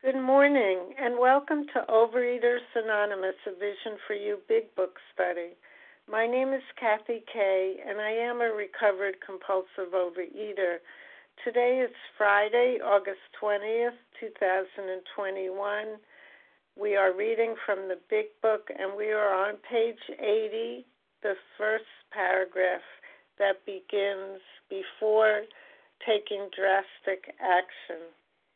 Good morning, and welcome to Overeaters Anonymous, a Vision for You Big Book Study. My name is Kathy Kay, and I am a recovered compulsive overeater. Today is Friday, August 20th, 2021. We are reading from the Big Book, and we are on page 80, the first paragraph that begins, "Before taking drastic action."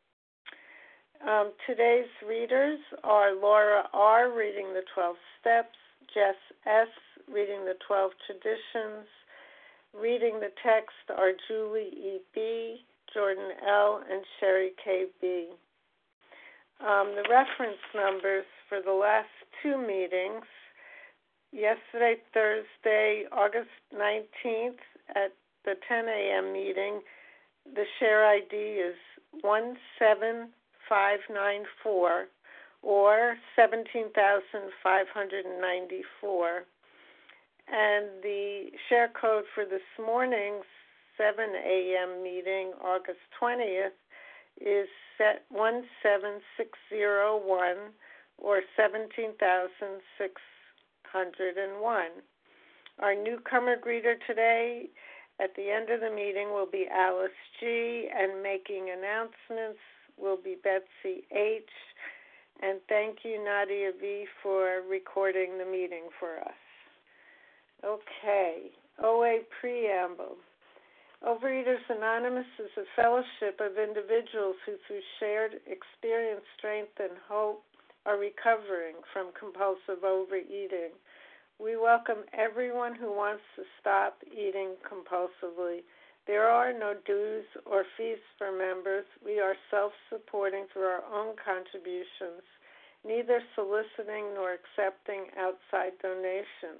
Today's readers are Laura R. reading the 12 Steps, Jess S. reading the 12 Traditions. Reading the text are Julie E. B., Jordan L., and Sherry K. B. The reference numbers for the last two meetings, yesterday, Thursday, August 19th, at the 10 a.m. meeting, the share ID is 17594 or 17,594. And the share code for this morning's 7 a.m. meeting, August 20th, is 17601 or 17,601. Our newcomer greeter today at the end of the meeting will be Alice G., and making announcements will be Betsy H. And thank you, Nadia V., for recording the meeting for us. Okay, OA Preamble. Overeaters Anonymous is a fellowship of individuals who, through shared experience, strength, and hope, are recovering from compulsive overeating. We welcome everyone who wants to stop eating compulsively. There are no dues or fees for members. We are self-supporting through our own contributions, neither soliciting nor accepting outside donations.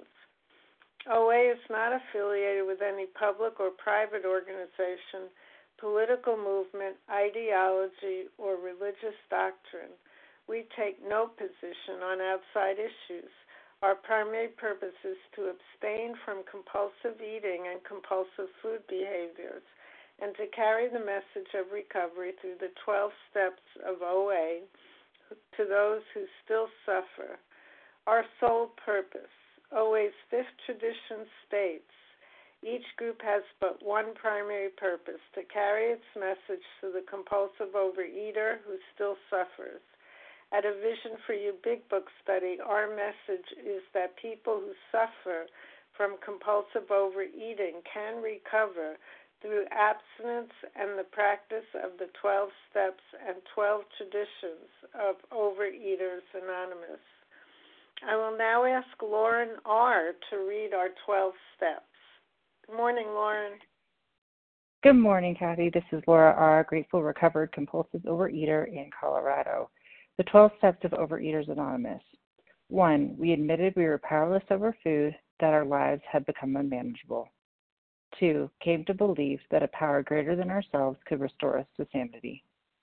OA is not affiliated with any public or private organization, political movement, ideology, or religious doctrine. We take no position on outside issues. Our primary purpose is to abstain from compulsive eating and compulsive food behaviors, and to carry the message of recovery through the 12 steps of OA to those who still suffer. Our sole purpose. OA's fifth tradition states, each group has but one primary purpose, to carry its message to the compulsive overeater who still suffers. At a Vision for You Big Book Study, our message is that people who suffer from compulsive overeating can recover through abstinence and the practice of the 12 steps and 12 traditions of Overeaters Anonymous. I will now ask Lauren R. to read our 12 steps. Good morning, Lauren. Good morning, Kathy. This is Laura R., grateful recovered compulsive overeater in Colorado. The 12 steps of Overeaters Anonymous. 1. We admitted we were powerless over food, that our lives had become unmanageable. 2. Came to believe that a power greater than ourselves could restore us to sanity.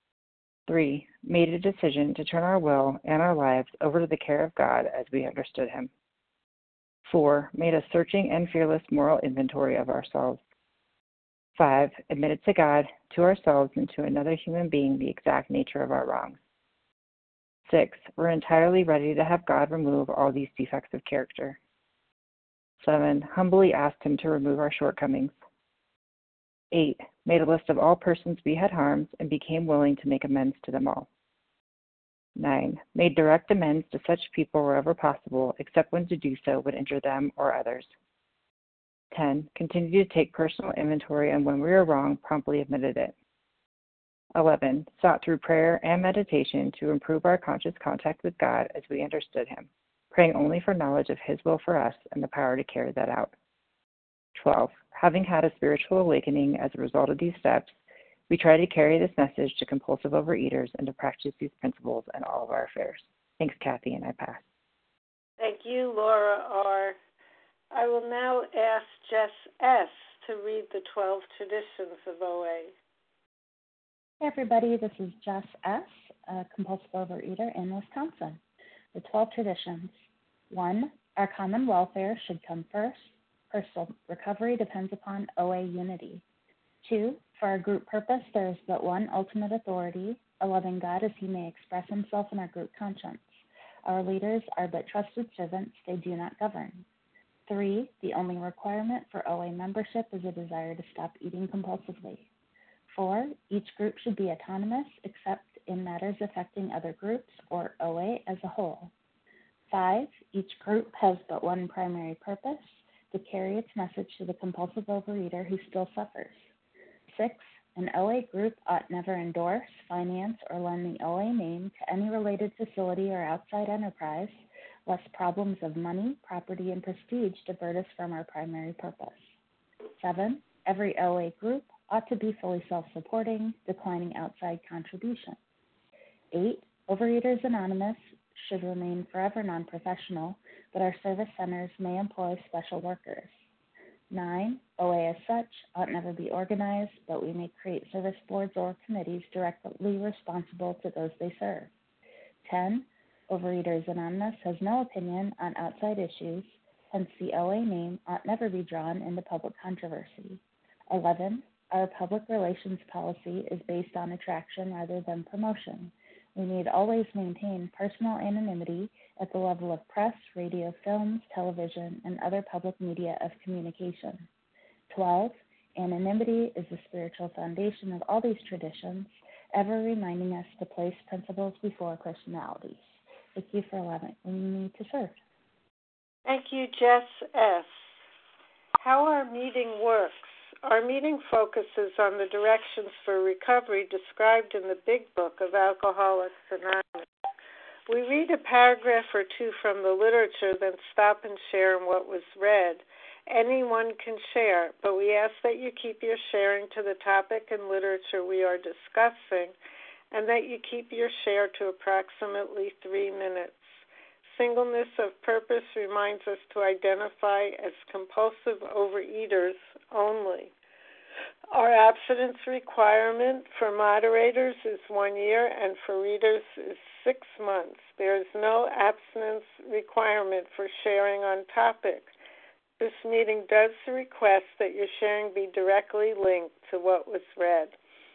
3. Made a decision to turn our will and our lives over to the care of God as we understood Him. 4. Made a searching and fearless moral inventory of ourselves. 5. Admitted to God, to ourselves, and to another human being the exact nature of our wrongs. 6. We're entirely ready to have God remove all these defects of character. 7. Humbly asked Him to remove our shortcomings. 8. Made a list of all persons we had harmed and became willing to make amends to them all. 9. Made direct amends to such people wherever possible, except when to do so would injure them or others. 10. Continued to take personal inventory, and when we were wrong, promptly admitted it. 11. Sought through prayer and meditation to improve our conscious contact with God as we understood Him, praying only for knowledge of His will for us and the power to carry that out. 12. Having had a spiritual awakening as a result of these steps, we try to carry this message to compulsive overeaters and to practice these principles in all of our affairs. Thanks, Kathy, and I pass. Thank you, Laura R. I will now ask Jess S. to read the 12 traditions of OA. Hey everybody, this is Jess S., a compulsive overeater in Wisconsin. The 12 traditions. 1. Our common welfare should come first. Personal recovery depends upon OA unity. 2. For our group purpose, there is but one ultimate authority, a loving God as he may express himself in our group conscience. Our leaders are but trusted servants, they do not govern. 3, the only requirement for OA membership is a desire to stop eating compulsively. 4, each group should be autonomous except in matters affecting other groups or OA as a whole. 5, each group has but one primary purpose, to carry its message to the compulsive overeater who still suffers. 6, an OA group ought never endorse, finance, or lend the OA name to any related facility or outside enterprise, lest problems of money, property, and prestige divert us from our primary purpose. 7, every OA group ought to be fully self-supporting, declining outside contributions. 8, Overeaters Anonymous should remain forever non-professional, but our service centers may employ special workers. 9, OA as such ought never be organized, but we may create service boards or committees directly responsible to those they serve. 10, Overeaters Anonymous has no opinion on outside issues, hence the OA name ought never be drawn into public controversy. 11, our public relations policy is based on attraction rather than promotion. We need always maintain personal anonymity at the level of press, radio, films, television, and other public media of communication. 12, anonymity is the spiritual foundation of all these traditions, ever reminding us to place principles before personalities. Thank you for allowing me to serve. Thank you, Jess S. How our meeting works. Our meeting focuses on the directions for recovery described in the Big Book of Alcoholics Anonymous. We read a paragraph or two from the literature, then stop and share in what was read. Anyone can share, but we ask that you keep your sharing to the topic and literature we are discussing, and that you keep your share to approximately 3 minutes. Singleness of purpose reminds us to identify as compulsive overeaters only. Our abstinence requirement for moderators is 1 year and for readers is 6 months. There is no abstinence requirement for sharing on topic. This meeting does request that your sharing be directly linked to what was read.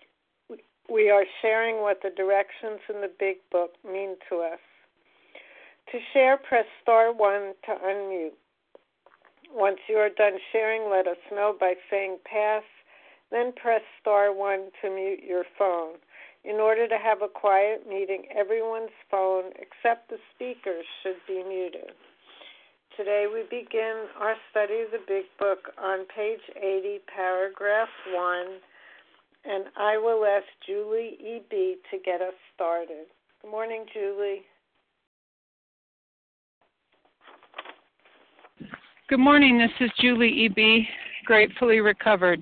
We are sharing what the directions in the Big Book mean to us. To share, press star 1 to unmute. Once you are done sharing, let us know by saying pass, then press star 1 to mute your phone. In order to have a quiet meeting, everyone's phone except the speakers should be muted. Today we begin our study of the Big Book on page 80, paragraph 1, and I will ask Julie E.B. to get us started. Good morning, Julie. Good morning, this is Julie E.B., gratefully recovered.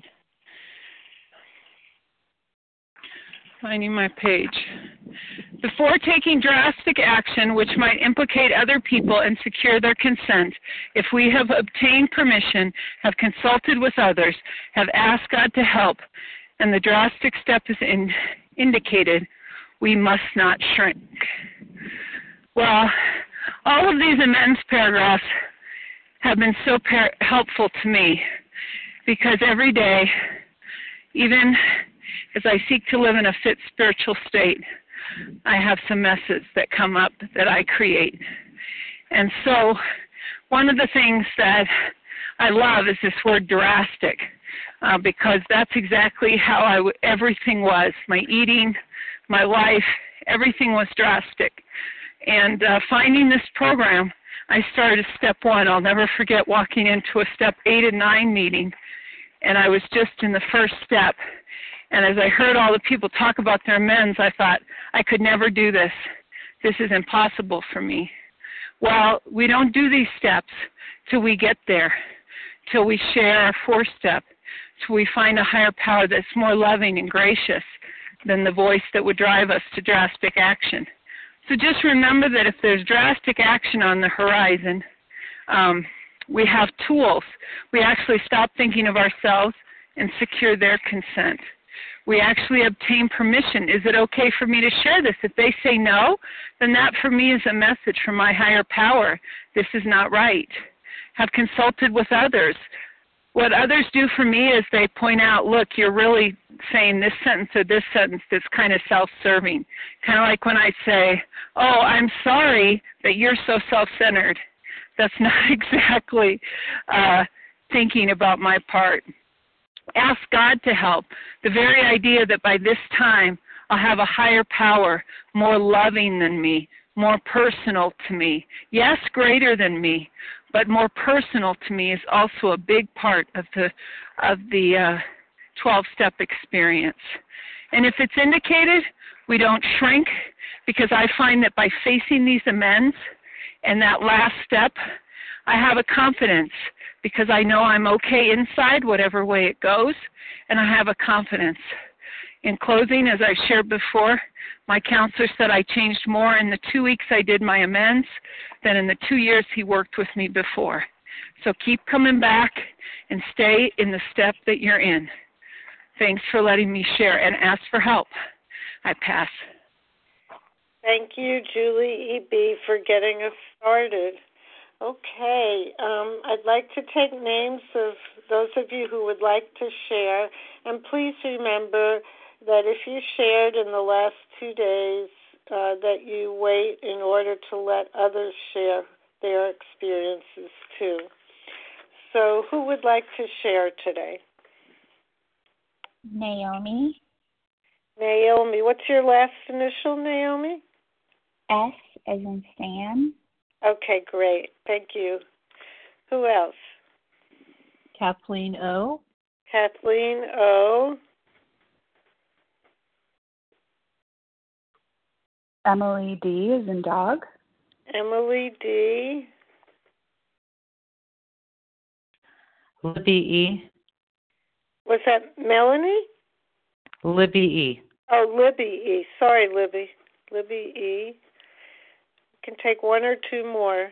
Finding my page. Before taking drastic action which might implicate other people and secure their consent, if we have obtained permission, have consulted with others, have asked God to help, and the drastic step is indicated, we must not shrink. Well, all of these amends paragraphs have been so helpful to me because every day, even as I seek to live in a fit spiritual state, I have some messes that come up that I create. And so one of the things that I love is this word drastic because that's exactly how everything was. My eating, my life, everything was drastic. And finding this program, I started step 1. I'll never forget walking into a step 8 and 9 meeting, and I was just in the first step. And as I heard all the people talk about their amends, I thought, I could never do this. This is impossible for me. Well, we don't do these steps till we get there, till we share our 4th step, till we find a higher power that's more loving and gracious than the voice that would drive us to drastic action. So just remember that if there's drastic action on the horizon, we have tools. We actually stop thinking of ourselves and secure their consent. We actually obtain permission. Is it okay for me to share this? If they say no, then that for me is a message from my higher power. This is not right. Have consulted with others. what others do for me is they point out, look, you're really saying this sentence or this sentence that's kind of self-serving. Kind of like when I say, oh, I'm sorry that you're so self-centered. That's not exactly thinking about my part. Ask God to help. The very idea that by this time I'll have a higher power, more loving than me, more personal to me. Yes, greater than me, but more personal to me is also a big part of the 12-step experience. And if it's indicated, we don't shrink, because I find that by facing these amends and that last step, I have a confidence because I know I'm okay inside, whatever way it goes, and I have a confidence. In closing, as I've shared before, my counselor said I changed more in the 2 weeks I did my amends than in the 2 years he worked with me before. So keep coming back and stay in the step that you're in. Thanks for letting me share and ask for help. I pass. Thank you, Julie E.B., for getting us started. Okay, I'd like to take names of those of you who would like to share, and please remember that if you shared in the last 2 days, that you wait in order to let others share their experiences too. So who would like to share today? Naomi. Naomi. What's your last initial, Naomi? S as in Sam. Okay, great. Thank you. Who else? Kathleen O. Kathleen O. Emily D as in dog. Emily D. Libby E. Was that Melanie? Libby E. Oh, Libby E. Sorry, Libby. Libby E. Can take one or two more.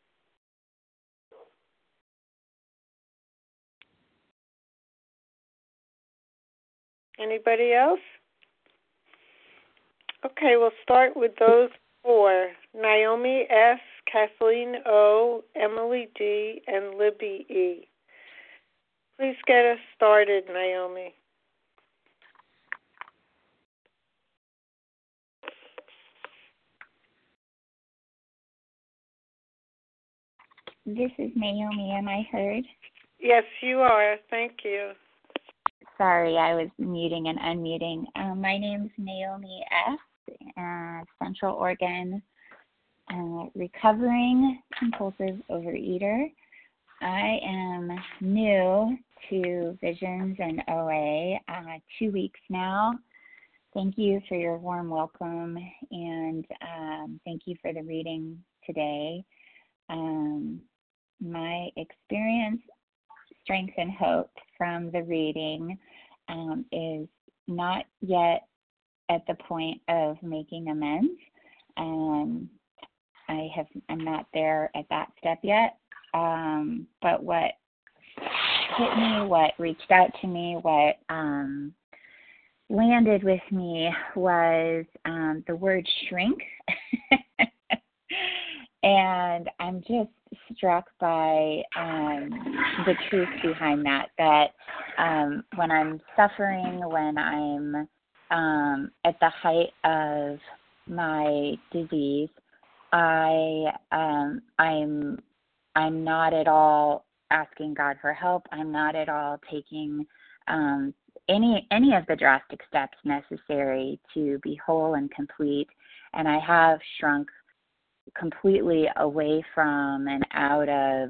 Anybody else? Okay, we'll start with those four. Naomi S., Kathleen O., Emily D., and Libby E. Please get us started, Naomi. This is Naomi. Am I heard? Yes, you are. Thank you. Sorry, I was muting and unmuting. My name's Naomi S., Central Oregon, recovering compulsive overeater. I am new to Visions and OA, 2 weeks now. Thank you for your warm welcome, and thank you for the reading today. My experience, strength, and hope from the reading is not yet at the point of making amends. I'm not there at that step yet. But what hit me, what reached out to me, what landed with me was the word shrink. And I'm just struck by the truth behind that when I'm suffering, when I'm at the height of my disease, I'm not at all asking God for help. I'm not at all taking any of the drastic steps necessary to be whole and complete. And I have shrunk completely away from and out of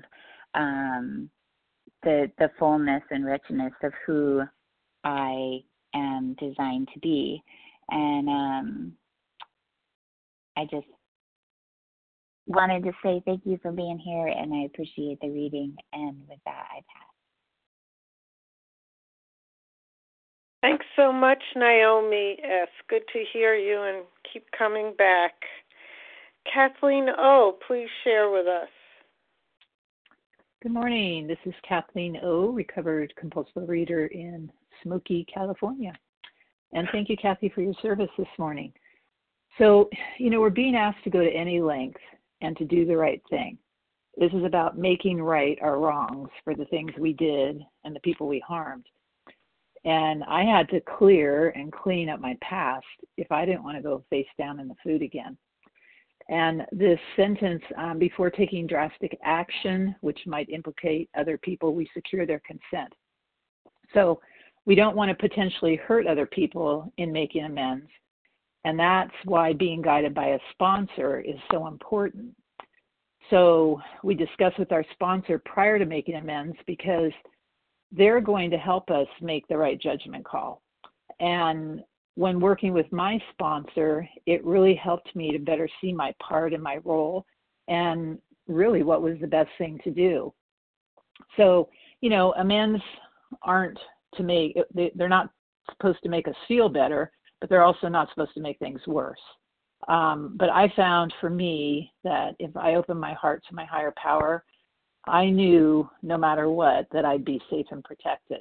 the fullness and richness of who I am designed to be. And I just wanted to say thank you for being here, and I appreciate the reading. And with that, I pass. Thanks so much, Naomi S. Good to hear you, and keep coming back. Kathleen O., please share with us. Good morning. This is Kathleen O., recovered compulsive reader in Smoky, California. And thank you, Kathy, for your service this morning. So, we're being asked to go to any length and to do the right thing. This is about making right our wrongs for the things we did and the people we harmed. And I had to clear and clean up my past if I didn't want to go face down in the food again. And this sentence, before taking drastic action, which might implicate other people, we secure their consent. So we don't want to potentially hurt other people in making amends. And that's why being guided by a sponsor is so important. So we discuss with our sponsor prior to making amends because they're going to help us make the right judgment call. And when working with my sponsor, it really helped me to better see my part and my role and really what was the best thing to do. So, amends aren't to make, they're not supposed to make us feel better, but they're also not supposed to make things worse. But I found for me that if I opened my heart to my higher power, I knew no matter what that I'd be safe and protected.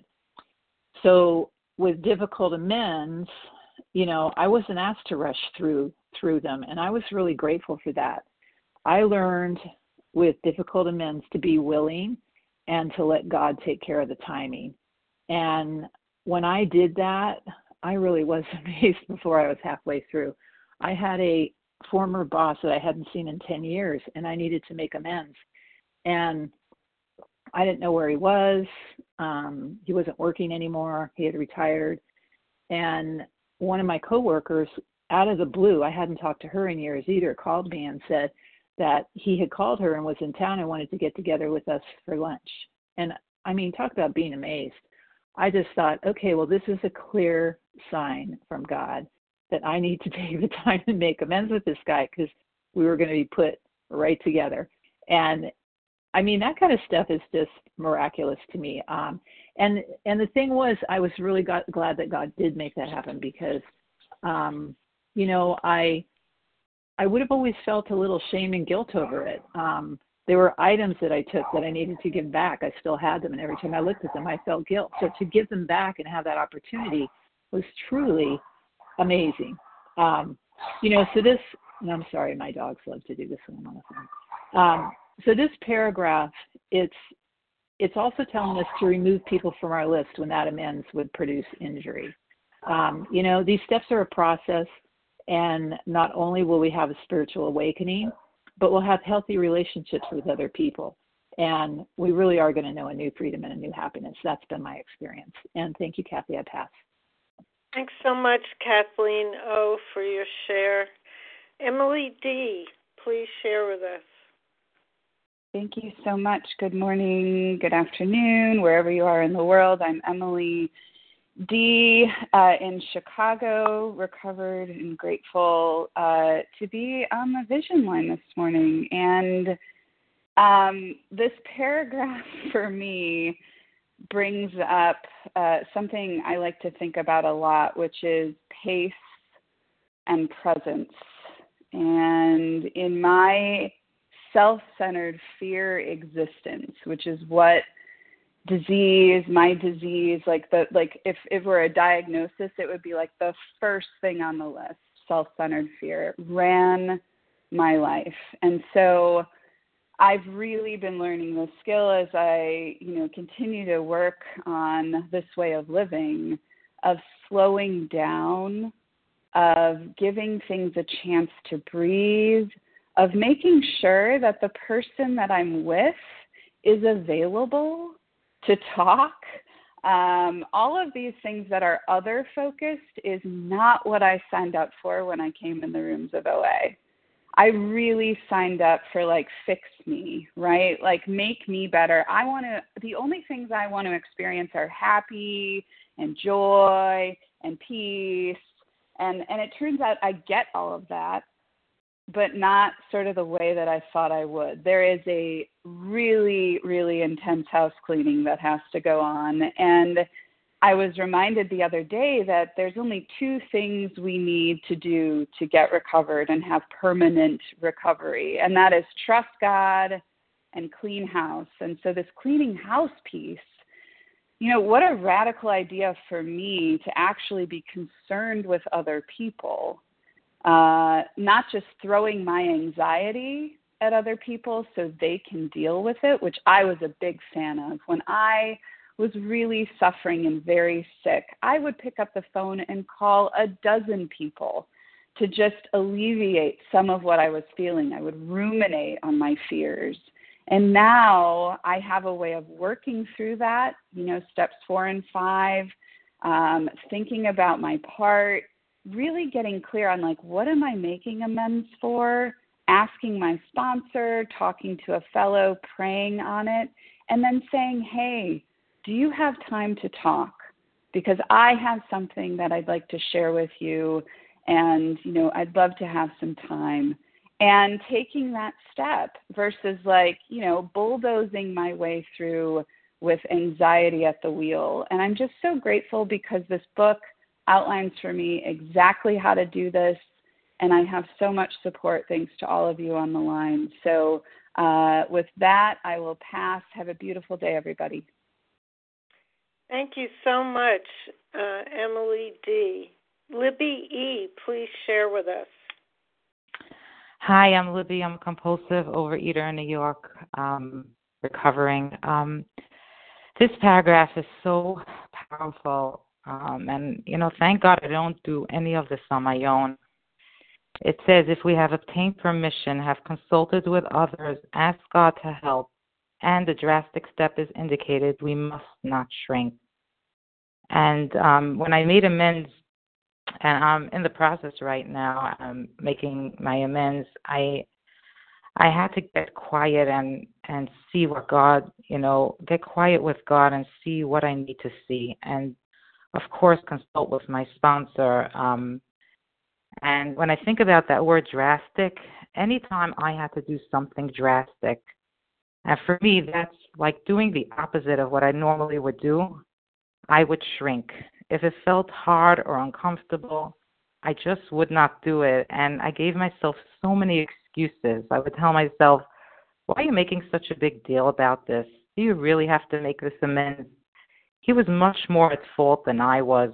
So with difficult amends, I wasn't asked to rush through them, and I was really grateful for that. I learned with difficult amends to be willing and to let God take care of the timing. And when I did that, I really was amazed before I was halfway through. I had a former boss that I hadn't seen in 10 years, and I needed to make amends. And I didn't know where he was. He wasn't working anymore. He had retired. And one of my coworkers, out of the blue, I hadn't talked to her in years either, called me and said that he had called her and was in town and wanted to get together with us for lunch. And talk about being amazed. I just thought, okay, well, this is a clear sign from God that I need to take the time to make amends with this guy because we were going to be put right together. And that kind of stuff is just miraculous to me. And the thing was, I was really glad that God did make that happen because, I would have always felt a little shame and guilt over it. There were items that I took that I needed to give back. I still had them, and every time I looked at them, I felt guilt. So to give them back and have that opportunity was truly amazing. So this, and I'm sorry, my dogs love to do this when I'm on the phone. So this paragraph, it's also telling us to remove people from our list when that amends would produce injury. These steps are a process, and not only will we have a spiritual awakening, but we'll have healthy relationships with other people. And we really are going to know a new freedom and a new happiness. That's been my experience. And thank you, Kathy. I pass. Thanks so much, Kathleen O., for your share. Emily D., please share with us. Thank you so much. Good morning, good afternoon, wherever you are in the world. I'm Emily D. In Chicago, recovered and grateful to be on the Vision line this morning. And this paragraph for me brings up something I like to think about a lot, which is pace and presence. And in my self-centered fear existence, which is what my disease, if it were a diagnosis, it would be like the first thing on the list. Self-centered fear ran my life. And so I've really been learning this skill as I, continue to work on this way of living, of slowing down, of giving things a chance to breathe, of making sure that the person that I'm with is available to talk. All of these things that are other focused is not what I signed up for when I came in the rooms of OA. I really signed up for fix me, right? Make me better. The only things I want to experience are happy and joy and peace. And it turns out I get all of that, but not sort of the way that I thought I would. There is a really, really intense house cleaning that has to go on. And I was reminded the other day that there's only two things we need to do to get recovered and have permanent recovery. And that is trust God and clean house. And so this cleaning house piece, what a radical idea for me to actually be concerned with other people. Not just throwing my anxiety at other people so they can deal with it, which I was a big fan of. When I was really suffering and very sick, I would pick up the phone and call a dozen people to just alleviate some of what I was feeling. I would ruminate on my fears. And now I have a way of working through that, steps 4 and 5, thinking about my part, really getting clear on what am I making amends for, asking my sponsor, talking to a fellow, praying on it, and then saying, hey, do you have time to talk? Because I have something that I'd like to share with you, and, I'd love to have some time. And taking that step versus bulldozing my way through with anxiety at the wheel. And I'm just so grateful because this book outlines for me exactly how to do this. And I have so much support thanks to all of you on the line. So with that, I will pass. Have a beautiful day, everybody. Thank you so much, Emily D. Libby E., please share with us. Hi, I'm Libby. I'm a compulsive overeater in New York, recovering. This paragraph is so powerful, and, thank God I don't do any of this on my own. It says, if we have obtained permission, have consulted with others, asked God to help, and a drastic step is indicated, we must not shrink. And when I made amends, and I'm in the process right now, making my amends, I had to get quiet and see what God, get quiet with God and see what I need to see. And, of course, consult with my sponsor. And when I think about that word drastic, anytime I had to do something drastic, and for me, that's like doing the opposite of what I normally would do, I would shrink. If it felt hard or uncomfortable, I just would not do it. And I gave myself so many excuses. I would tell myself, why are you making such a big deal about this? Do you really have to make this amends? He was much more at fault than I was.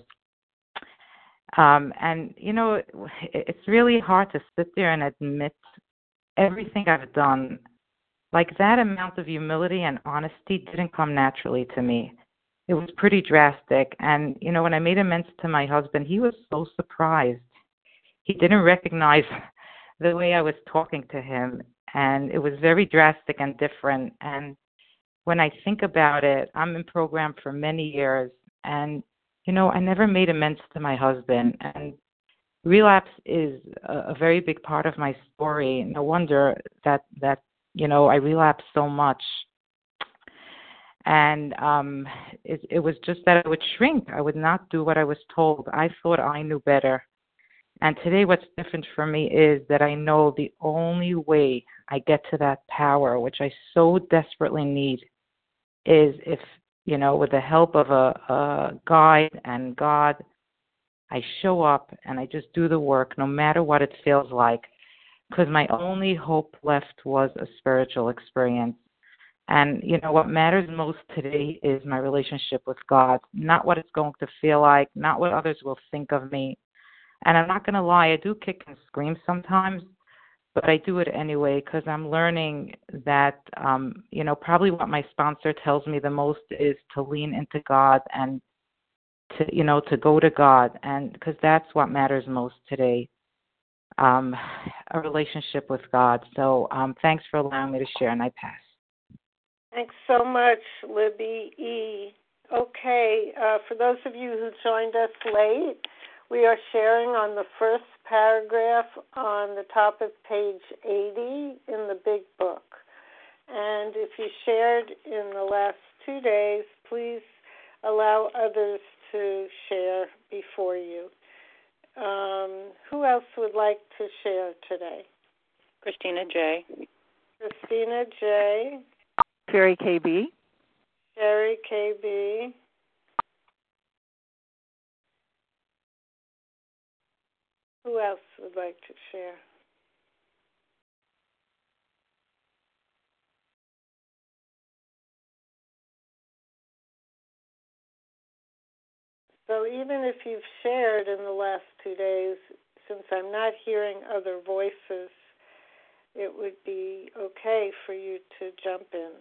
And, it's really hard to sit there and admit everything I've done. Like, that amount of humility and honesty didn't come naturally to me. It was pretty drastic. And, when I made amends to my husband, he was so surprised. He didn't recognize the way I was talking to him. And it was very drastic and different. And when I think about it, I'm in program for many years. And, I never made amends to my husband. And relapse is a very big part of my story. No wonder that I relapsed so much. And it was just that I would shrink. I would not do what I was told. I thought I knew better. And today what's different for me is that I know the only way I get to that power, which I so desperately need, is if, with the help of a guide and God, I show up and I just do the work no matter what it feels like. Because my only hope left was a spiritual experience. And, what matters most today is my relationship with God, not what it's going to feel like, not what others will think of me. And I'm not going to lie, I do kick and scream sometimes, but I do it anyway because I'm learning that, probably what my sponsor tells me the most is to lean into God and to go to God, and because that's what matters most today, a relationship with God. So thanks for allowing me to share, and I pass. Thanks so much, Libby E. Okay, for those of you who joined us late, we are sharing on the first paragraph on the top of page 80 in the Big Book. And if you shared in the last 2 days, please allow others to share before you. Who else would like to share today? Christina J. Christina J. Sherry KB. Sherry KB. Who else would like to share? So even if you've shared in the last 2 days, since I'm not hearing other voices, it would be okay for you to jump in.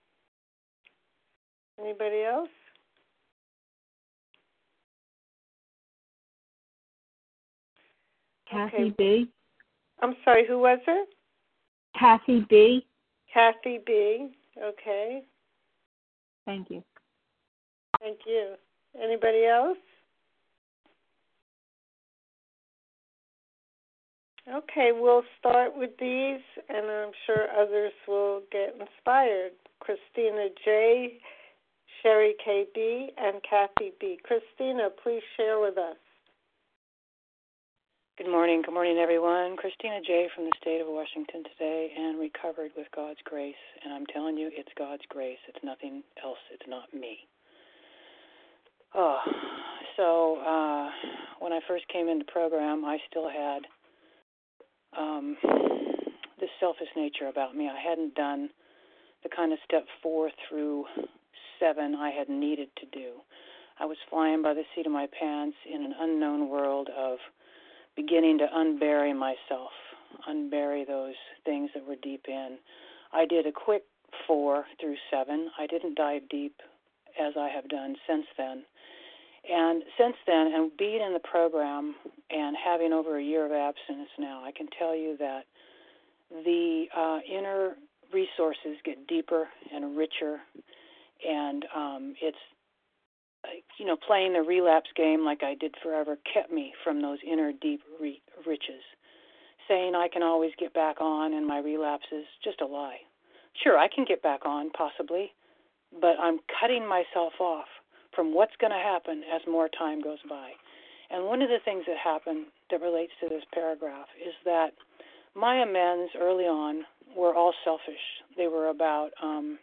Anybody else? Kathy B. I'm sorry, who was it? Kathy B. Kathy B. Okay. Thank you. Thank you. Anybody else? Okay, we'll start with these, and I'm sure others will get inspired. Christina J., Sherry K.B., and Kathy B. Christina, please share with us. Good morning. Good morning, everyone. Christina J. from the state of Washington today, and recovered with God's grace. And I'm telling you, it's God's grace. It's nothing else. It's not me. When I first came into the program, I still had this selfish nature about me. I hadn't done the kind of step 4 through 7 I had needed to do. I was flying by the seat of my pants in an unknown world of beginning to unbury myself, unbury those things that were deep in. I did a quick 4 through 7. I didn't dive deep as I have done since then. And since then, and being in the program and having over a year of abstinence now, I can tell you that the inner resources get deeper and richer, and it's, playing the relapse game like I did forever kept me from those inner deep riches. Saying I can always get back on in my relapses, just a lie. Sure, I can get back on, possibly, but I'm cutting myself off from what's going to happen as more time goes by. And one of the things that happened that relates to this paragraph is that my amends early on were all selfish. They were about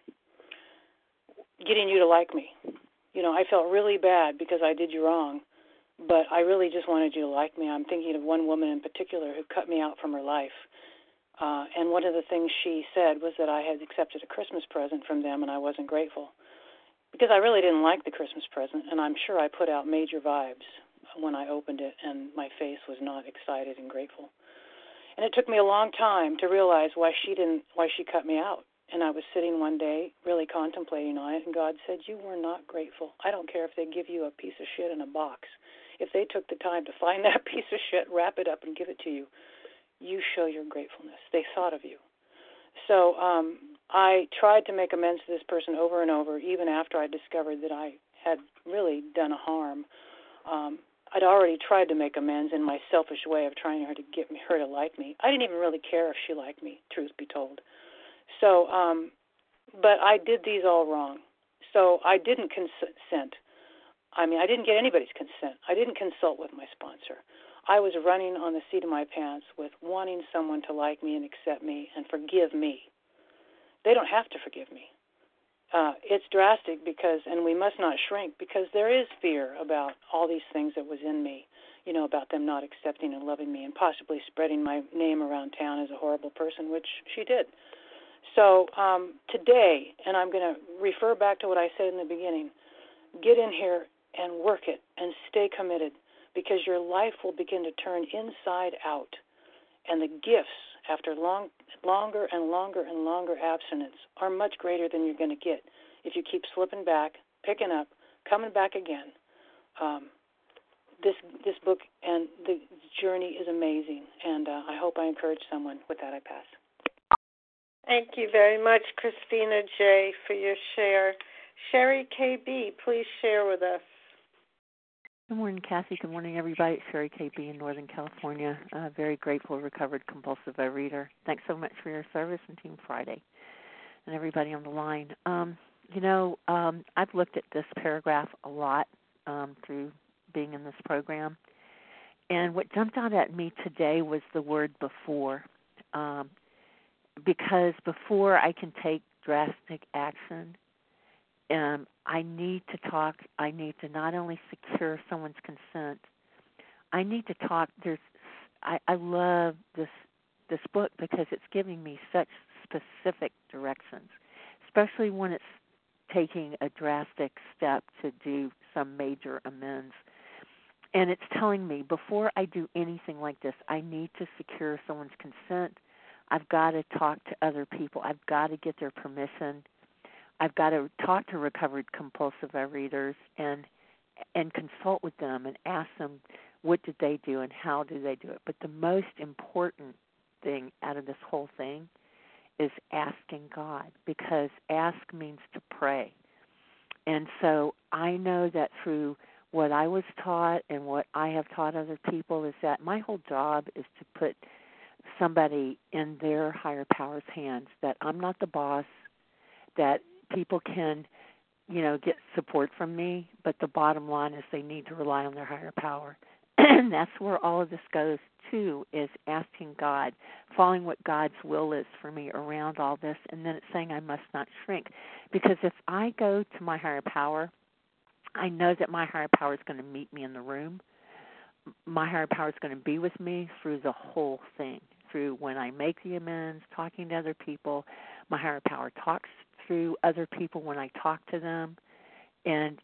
getting you to like me. I felt really bad because I did you wrong, but I really just wanted you to like me. I'm thinking of one woman in particular who cut me out from her life. And one of the things she said was that I had accepted a Christmas present from them and I wasn't grateful. Because I really didn't like the Christmas present, and I'm sure I put out major vibes when I opened it, and my face was not excited and grateful. And it took me a long time to realize why she cut me out. And I was sitting one day really contemplating on it, and God said, you were not grateful. I don't care if they give you a piece of shit in a box. If they took the time to find that piece of shit, wrap it up, and give it to you, you show your gratefulness. They thought of you. So I tried to make amends to this person over and over, even after I discovered that I had really done a harm. I'd already tried to make amends in my selfish way of trying to get her to like me. I didn't even really care if she liked me, truth be told. So, but I did these all wrong. So I didn't consent. I didn't get anybody's consent. I didn't consult with my sponsor. I was running on the seat of my pants with wanting someone to like me and accept me and forgive me. They don't have to forgive me. It's drastic and we must not shrink because there is fear about all these things that was in me, about them not accepting and loving me and possibly spreading my name around town as a horrible person, which she did. So today, and I'm going to refer back to what I said in the beginning, get in here and work it and stay committed because your life will begin to turn inside out. And the gifts after longer and longer and longer abstinence are much greater than you're going to get if you keep slipping back, picking up, coming back again. This book and the journey is amazing, and I hope I encourage someone. With that, I pass. Thank you very much, Christina J., for your share. Sherry K.B., please share with us. Good morning, Kathy. Good morning, everybody. It's Sherry K.B. in Northern California. Very grateful, recovered compulsive overeater. Thanks so much for your service and Team Friday and everybody on the line. I've looked at this paragraph a lot through being in this program. And what jumped out at me today was the word before. Because before I can take drastic action, I need to not only secure someone's consent, I need to talk. I love this book because it's giving me such specific directions, especially when it's taking a drastic step to do some major amends. And it's telling me before I do anything like this, I need to secure someone's consent. I've got to talk to other people. I've got to get their permission. I've got to talk to recovered compulsive overeaters and consult with them and ask them what did they do and how did they do it. But the most important thing out of this whole thing is asking God, because ask means to pray. And so I know that through what I was taught and what I have taught other people is that my whole job is to put somebody in their higher power's hands, that I'm not the boss, that people can, get support from me, but the bottom line is they need to rely on their higher power. And that's where all of this goes to, is asking God, following what God's will is for me around all this, and then it's saying I must not shrink. Because if I go to my higher power, I know that my higher power is going to meet me in the room. My higher power is going to be with me through the whole thing, through when I make the amends, talking to other people. My higher power talks through other people when I talk to them. And,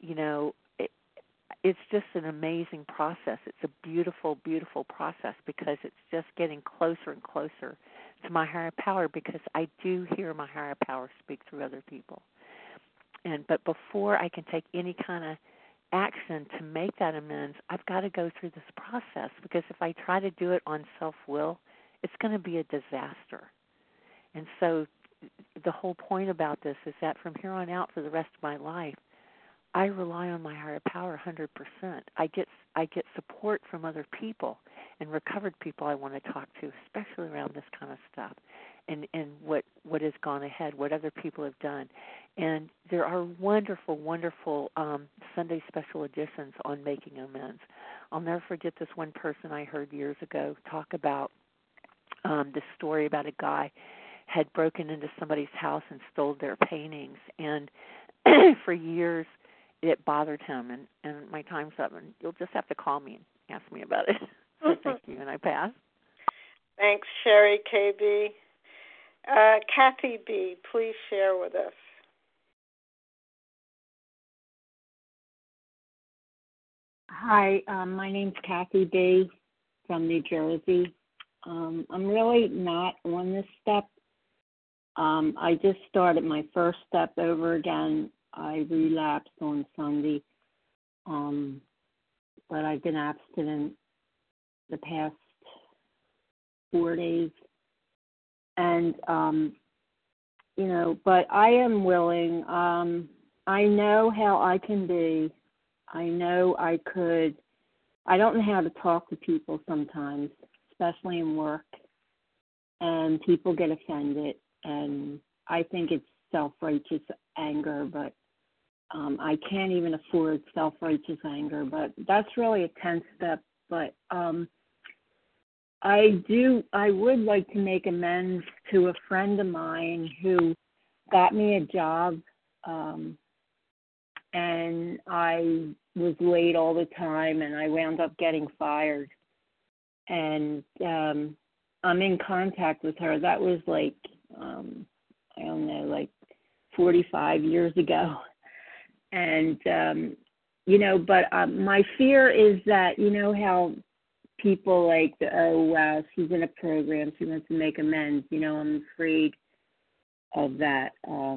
it's just an amazing process. It's a beautiful, beautiful process, because it's just getting closer and closer to my higher power, because I do hear my higher power speak through other people. But before I can take any kind of action to make that amends, I've got to go through this process, because if I try to do it on self-will, it's going to be a disaster. And so the whole point about this is that from here on out for the rest of my life, I rely on my higher power 100%. I get support from other people and recovered people I want to talk to, especially around this kind of stuff, and what has gone ahead, what other people have done. And there are wonderful, wonderful Sunday special editions on making amends. I'll never forget this one person I heard years ago talk about this story about a guy had broken into somebody's house and stole their paintings, and for years it bothered him, and my time's up, and you'll just have to call me and ask me about it. So thank you, and I pass. Thanks, Sherry KB. Kathy B., please share with us. Hi, my name's Kathy B. from New Jersey. I'm really not on this step. I just started my first step over again. I relapsed on Sunday, but I've been abstinent the past 4 days. And, but I am willing. I know how I can be. I know I could. I don't know how to talk to people sometimes, especially in work, and people get offended, and I think it's self-righteous anger, but I can't even afford self-righteous anger, but that's really a 10th step. But I would like to make amends to a friend of mine who got me a job, and I was late all the time, and I wound up getting fired. And I'm in contact with her. That was like, 45 years ago. And, but my fear is that, how people like, she's in a program, she wants to make amends. I'm afraid of that,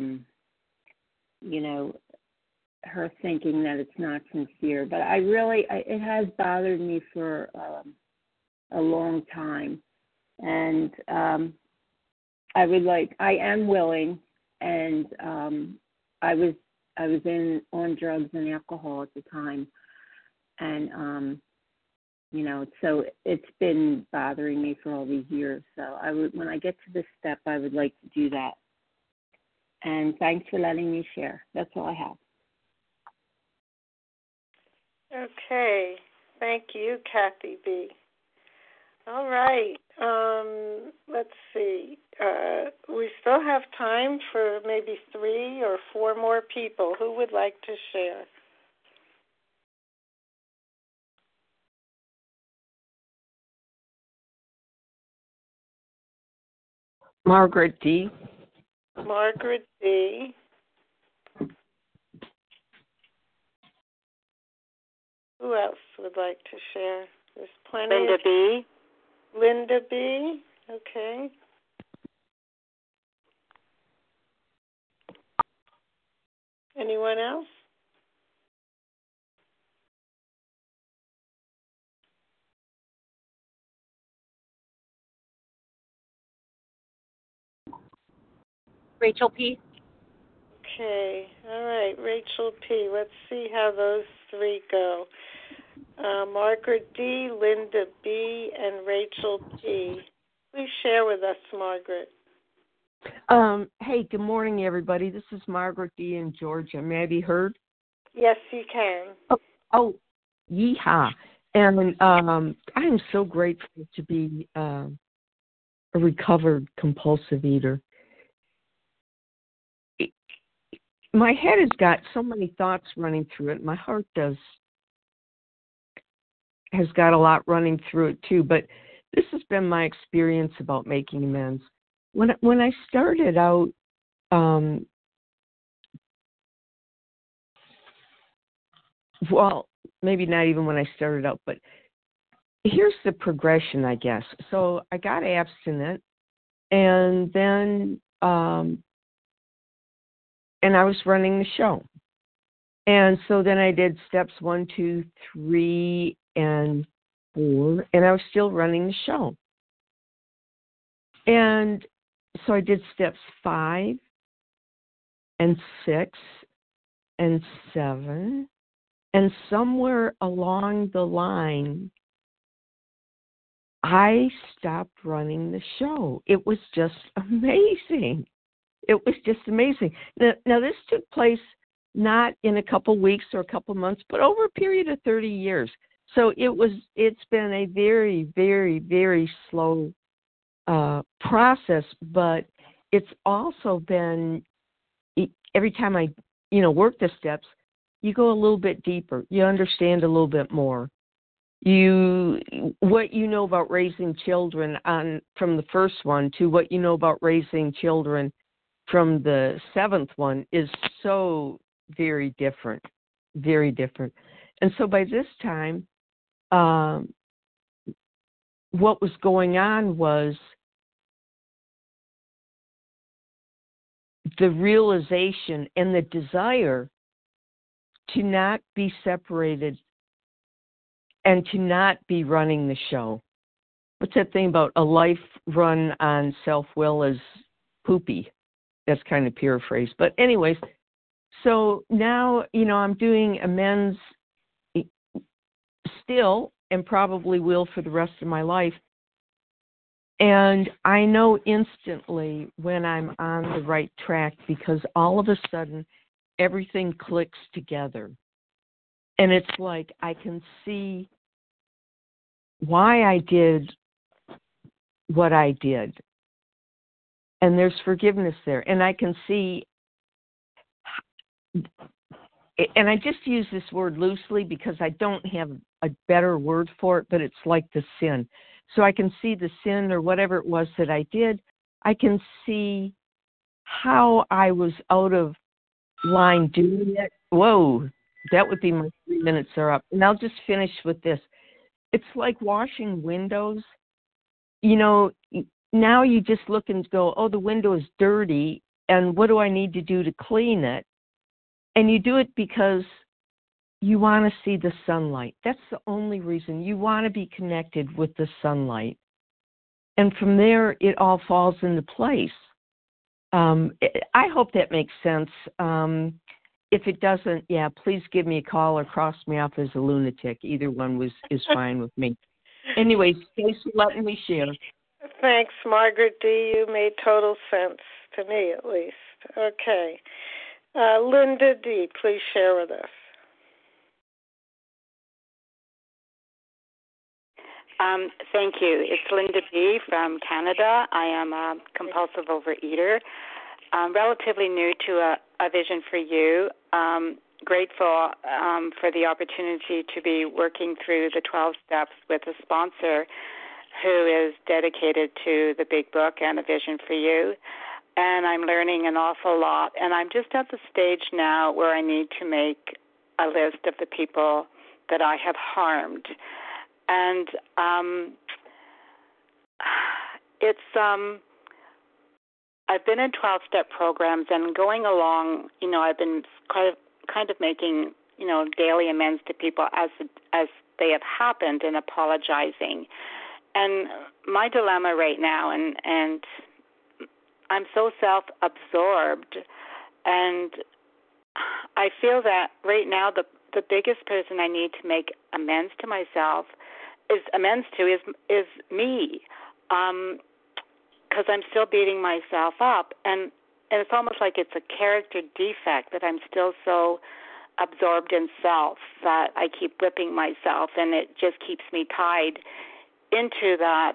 her thinking that it's not sincere. But it has bothered me for a long time. And I am willing, and I was on drugs and alcohol at the time, and so it's been bothering me for all these years. So when I get to this step, I would like to do that. And thanks for letting me share. That's all I have. Okay, thank you, Kathy B. All right, let's see. We still have time for maybe 3 or 4 more people. Who would like to share? Margaret D. Margaret D. Who else would like to share? There's plenty. Linda B. Linda B. Okay. Anyone else? Rachel P. Okay, all right, Rachel P. Let's see how those three go. Margaret D., Linda B., and Rachel P. Please share with us, Margaret. Hey, good morning, everybody. This is Margaret D. in Georgia. May I be heard? Yes, you can. Oh, yeehaw. And I am so grateful to be a recovered compulsive eater. My head has got so many thoughts running through it. My heart has got a lot running through it too. But this has been my experience about making amends. When I started out, well, maybe not even when I started out, but here's the progression, I guess. So I got abstinent, and then and I was running the show. And so then I did steps 1, 2, 3, and 4, and I was still running the show. And so I did steps 5 and 6 and 7, and somewhere along the line, I stopped running the show. It was just amazing. It was just amazing. Now this took place not in a couple weeks or a couple months, but over a period of 30 years. So it's been a very, very, very slow process, but it's also been, every time I, work the steps, you go a little bit deeper. You understand a little bit more. What you know about raising children from the first one to what you know about raising children from the 7th one is so very different, very different. And so by this time, what was going on was the realization and the desire to not be separated and to not be running the show. What's that thing about a life run on self-will is poopy? That's kind of paraphrased. But anyways, so now, I'm doing amends still and probably will for the rest of my life. And I know instantly when I'm on the right track because all of a sudden everything clicks together. And it's like I can see why I did what I did. And there's forgiveness there. And I can see, and I just use this word loosely because I don't have a better word for it, but it's like the sin. So I can see the sin or whatever it was that I did. I can see how I was out of line doing it. Whoa, that would be my 3 minutes are up. And I'll just finish with this. It's like washing windows. Now you just look and go, oh, the window is dirty, and what do I need to do to clean it? And you do it because you want to see the sunlight. That's the only reason. You want to be connected with the sunlight. And from there, it all falls into place. I hope that makes sense. If it doesn't, please give me a call or cross me off as a lunatic. Either one is fine with me. Anyways, thanks for letting me share. Thanks, Margaret D. You made total sense to me, at least. Okay. Linda D., please share with us. Thank you. It's Linda B. from Canada. I am a compulsive overeater. I'm relatively new to a Vision for You. Grateful for the opportunity to be working through the 12 steps with a sponsor who is dedicated to the Big Book and a Vision for You. And I'm learning an awful lot. And I'm just at the stage now where I need to make a list of the people that I have harmed. And it's I've been in 12-step programs, and going along, I've been kind of making, daily amends to people as they have happened and apologizing. And my dilemma right now, and I'm so self-absorbed, and I feel that right now the biggest person I need to make amends to is me, because I'm still beating myself up, and it's almost like it's a character defect that I'm still so absorbed in self that I keep whipping myself, and it just keeps me tied into that,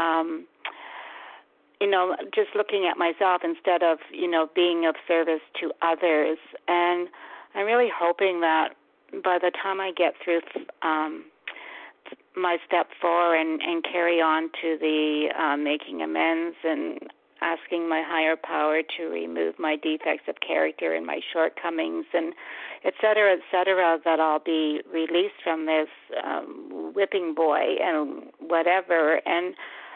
just looking at myself instead of, being of service to others. And I'm really hoping that by the time I get through my step 4 and carry on to the making amends and asking my higher power to remove my defects of character and my shortcomings and et cetera, that I'll be released from this whipping boy and whatever. And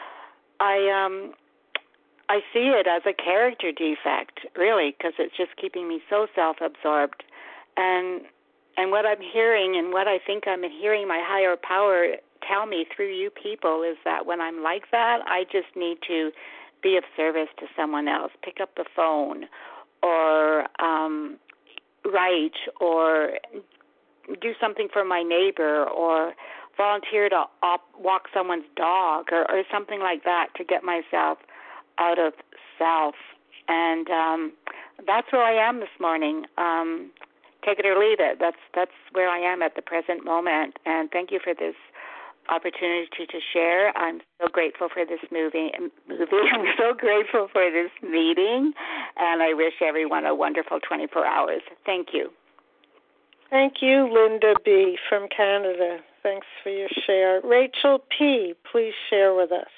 I see it as a character defect, really, because it's just keeping me so self-absorbed. And what I'm hearing and what I think I'm hearing my higher power tell me through you people is that when I'm like that, I just need to be of service to someone else, pick up the phone or write or do something for my neighbor or volunteer to walk someone's dog or something like that to get myself out of self. And that's where I am this morning. Take it or leave it. That's where I am at the present moment. And thank you for this opportunity to share. I'm so grateful for this movie. I'm so grateful for this meeting, and I wish everyone a wonderful 24 hours. Thank you. Thank you, Linda B. from Canada. Thanks for your share. Rachel P., please share with us.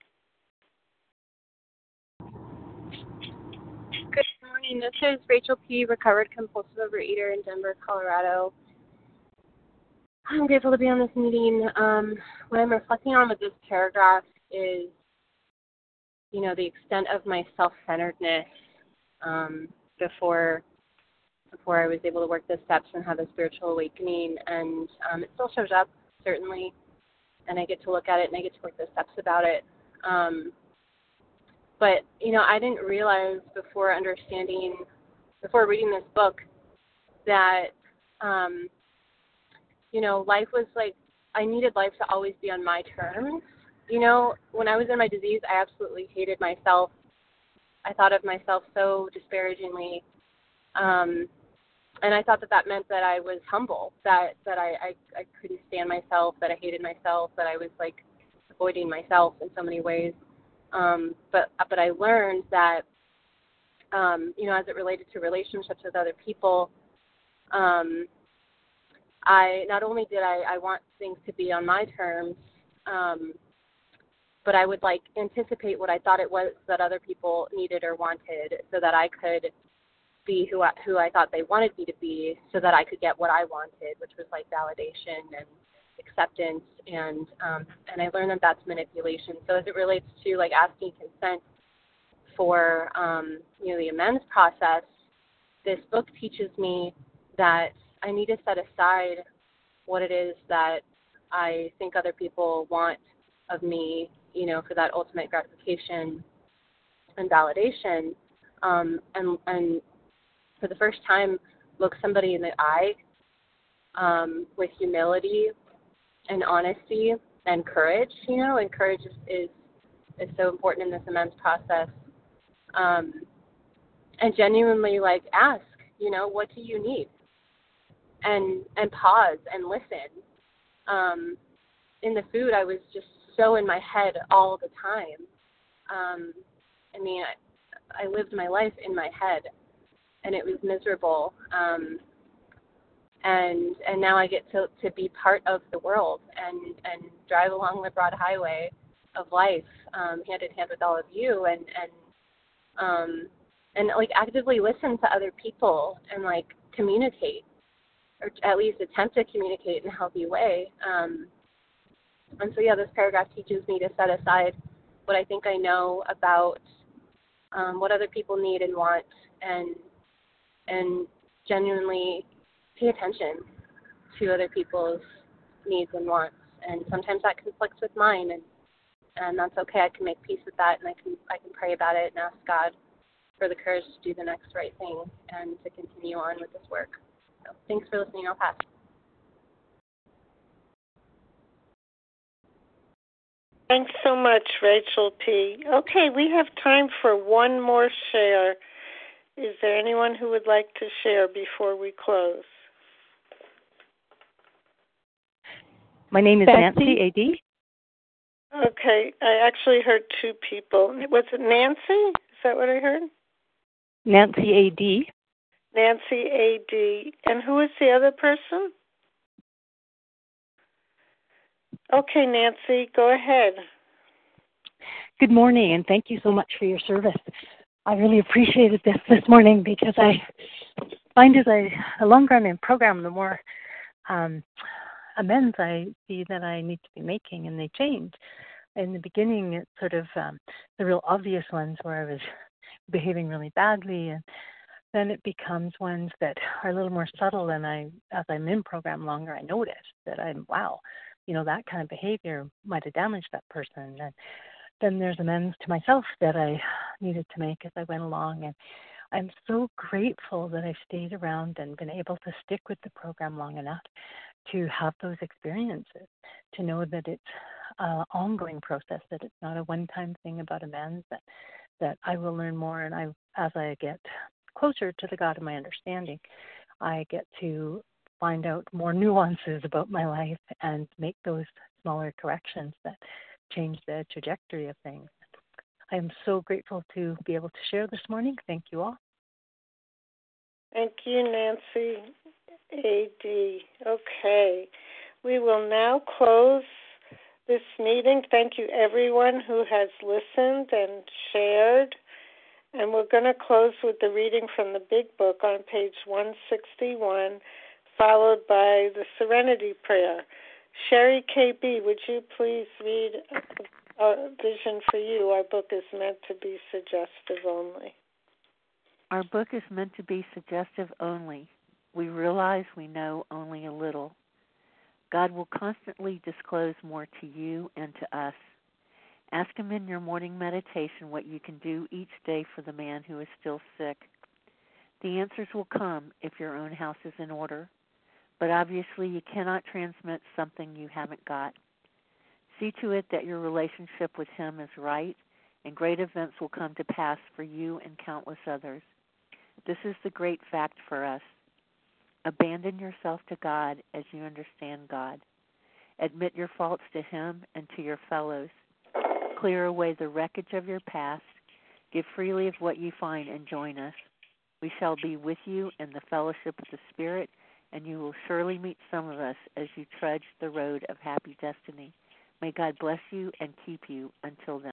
Good morning. This is Rachel P., recovered compulsive overeater in Denver, Colorado. I'm grateful to be on this meeting. What I'm reflecting on with this paragraph is, the extent of my self-centeredness before I was able to work the steps and have a spiritual awakening. And it still shows up, certainly, and I get to look at it and I get to work the steps about it. But, I didn't realize before reading this book that, life was like, I needed life to always be on my terms. When I was in my disease, I absolutely hated myself. I thought of myself so disparagingly. And I thought that meant that I was humble, that I couldn't stand myself, that I hated myself, that I was like avoiding myself in so many ways. But I learned that, as it related to relationships with other people, I not only did I want things to be on my terms, but I would anticipate what I thought it was that other people needed or wanted, so that I could be who I thought they wanted me to be, so that I could get what I wanted, which was validation and acceptance, and I learned that that's manipulation. So as it relates to asking consent for the amends process, this book teaches me that I need to set aside what it is that I think other people want of me, for that ultimate gratification and validation, and for the first time look somebody in the eye with humility and honesty and courage, and courage is so important in this amends process, and genuinely ask, what do you need? And pause and listen. In the food, I was just so in my head all the time. I lived my life in my head, and it was miserable. And now I get to be part of the world and drive along the broad highway of life, hand in hand with all of you, and actively listen to other people and communicate, or at least attempt to communicate in a healthy way. And so, this paragraph teaches me to set aside what I think I know about what other people need and want, and genuinely pay attention to other people's needs and wants. And sometimes that conflicts with mine, and that's okay. I can make peace with that, and I can pray about it and ask God for the courage to do the next right thing and to continue on with this work. So thanks for listening. I'll pass. Thanks so much, Rachel P. Okay, we have time for one more share. Is there anyone who would like to share before we close? My name is Nancy A.D. Okay, I actually heard two people. Was it Nancy? Is that what I heard? Nancy A.D. Nancy A.D. And who is the other person? Okay, Nancy, go ahead. Good morning, and thank you so much for your service. I really appreciated this morning because I find the longer I'm in program, the more amends I see that I need to be making, and they change. In the beginning, it's sort of the real obvious ones where I was behaving really badly, and then it becomes ones that are a little more subtle, and as I'm in program longer, I notice that wow, that kind of behavior might have damaged that person. And then there's amends to myself that I needed to make as I went along. And I'm so grateful that I stayed around and been able to stick with the program long enough to have those experiences, to know that it's an ongoing process, that it's not a one-time thing about amends, that I will learn more. And as I get closer to the God of my understanding, I get to find out more nuances about my life and make those smaller corrections that change the trajectory of things. I am so grateful to be able to share this morning. Thank you all. Thank you, Nancy A.D. Okay, we will now close this meeting. Thank you, everyone who has listened and shared. And we're going to close with the reading from the Big Book on page 161, followed by the Serenity Prayer. Sherry K.B., would you please read our Vision for You? Our book is meant to be suggestive only. Our book is meant to be suggestive only. We realize we know only a little. God will constantly disclose more to you and to us. Ask Him in your morning meditation what you can do each day for the man who is still sick. The answers will come if your own house is in order, but obviously you cannot transmit something you haven't got. See to it that your relationship with Him is right, and great events will come to pass for you and countless others. This is the great fact for us. Abandon yourself to God as you understand God. Admit your faults to Him and to your fellows. Clear away the wreckage of your past. Give freely of what you find and join us. We shall be with you in the fellowship of the Spirit, and you will surely meet some of us as you trudge the road of happy destiny. May God bless you and keep you until then.